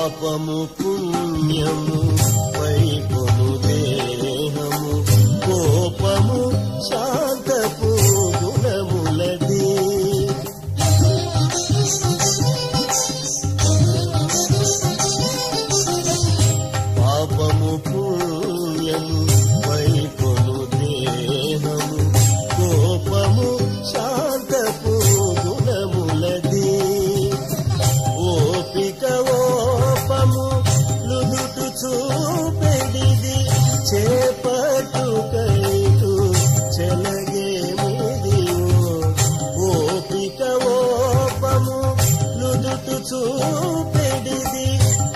పాపము పుణ్యము వైపును దేహము కోపము శాంతపు గుణములది. పాపము పుణ్యము వైపును దేహము కోపము శాంతపు గుణములది. ఓపిక ఓపము లుదుటు చూపెడిది చేపట్టుకైతు చెలగేమిది. ఓపిక ఓపము లుదుటు చూపెడిది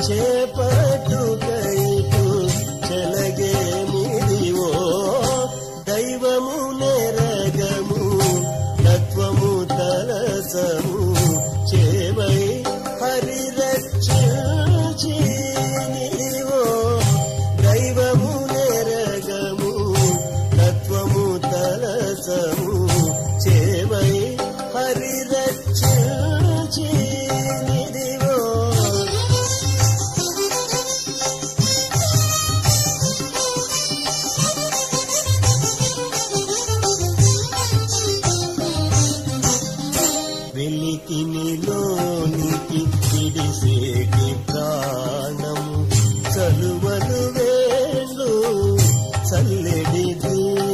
చేపట్టుకైతు చెలగేమిది. దైవము నెరగము తత్వము తలసము చేవై హరి రక్షించి నీవో. దైవము నెరగము తత్వము తలసము చేవై హరి రక్షించి నీవో. వెలికినిలోనికి విడిసేటి ప్రాణము చలువలు వేళ్ళు చల్లెడిది.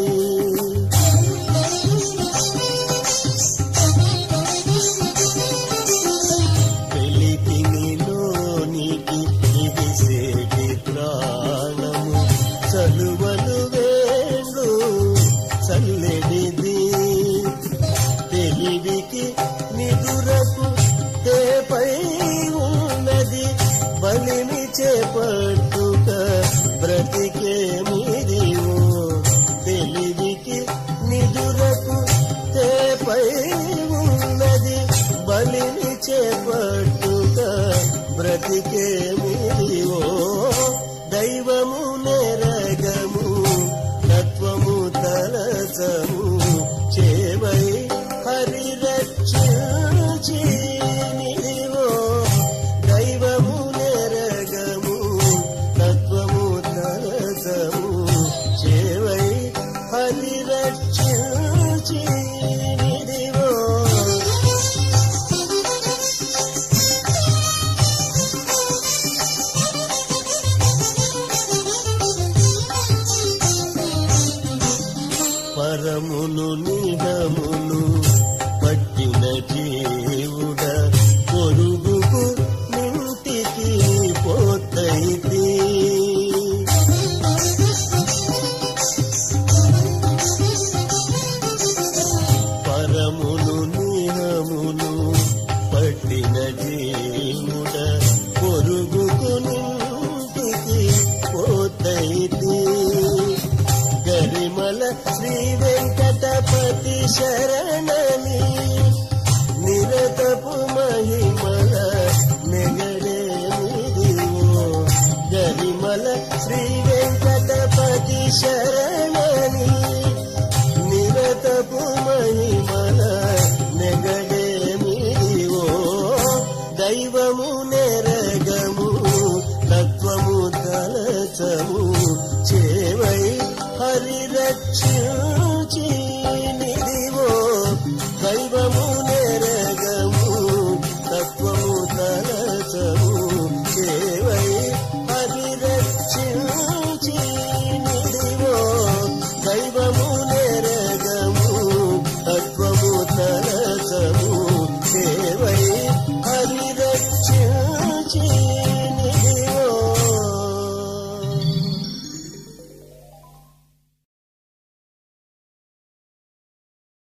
వెలికినిలోనికి విడిసేటి ప్రాణము చలువలు వేళ్ళు చల్లెడిది. తెలివికి నిదురకు తేపై ఉన్నది బలిమి చేపట్టుక బ్రతికేమిదివో. తెలివికి నిదురకు తేపై ఉన్నది బలిమి చేపట్టుక బ్రతికేమిదివో. దైవము నెరగము తత్వము తలసము చేవై హరి రక్షించి నీవో. దైవము నెరగము తత్వము తలసము చేవై హరి రక్షించి నీవో. పరమును నిగమును పట్టిన జీవుడ పొరుగుకు నింటికి పోతైతి. పరమును నిగమును పట్టిన జీవుడ పొరుగుకు నింటికి పోతైతి. గరిమల శ్రీ వెంకటపతి శరణని నిరతపు మహిమల నెగడేమిదివో. గరిమల శ్రీ